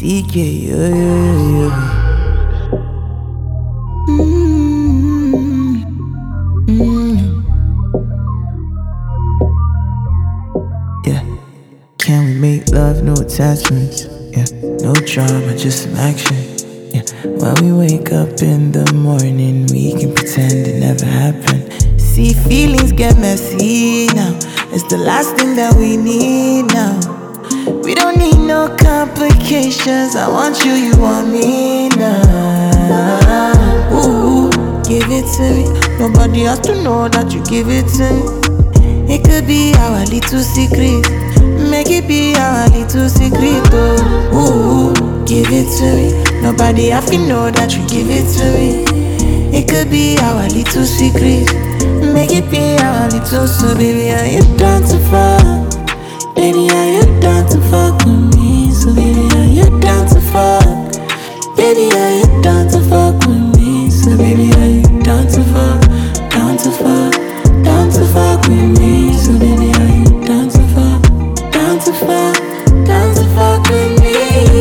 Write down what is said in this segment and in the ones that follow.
CK, yo. Yeah. Can we make love, no attachments? Yeah. No drama, just some action. Yeah. When we wake up in the morning, we can pretend it never happened. See, feelings get messy now. It's the last thing that we need now. We don't need no complications. I want you, you want me now. Ooh, give it to me. Nobody has to know that you give it to me. It could be our little secret. Make it be our little secret. Oh, ooh, give it to me. Nobody have to know that you give it to me. It could be our little secret. Make it be our little. So baby, are you down to fuck? Baby, are you down to fuck with me? So baby, are you down to fuck? Baby, are you down to fuck with me? So baby, are you down to fuck? Down to fuck, down to fuck with me? So baby, are you down to fuck? Down to fuck, down to fuck with me?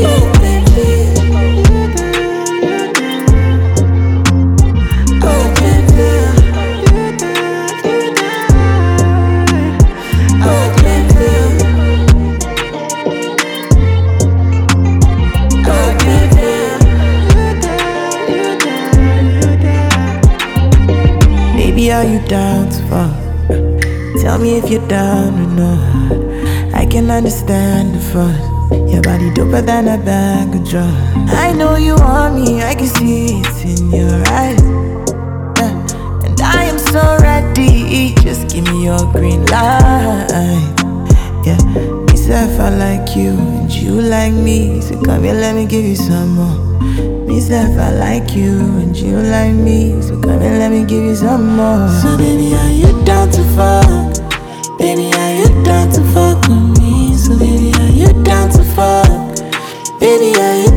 Baby, are you down to fuck? Tell me if you're down or not. I can understand the fun. Your body doper than a bag of drugs. I know you want me, I can see it in your eyes. And I am so ready, just give me your green light. Yeah, myself I like you, and you like me. So come here, let me give you some more. Myself, I like you and you like me. So come and let me give you some more. So baby, are you down to fuck? Baby, are you down to fuck with me? So baby, are you down to fuck? Baby, are you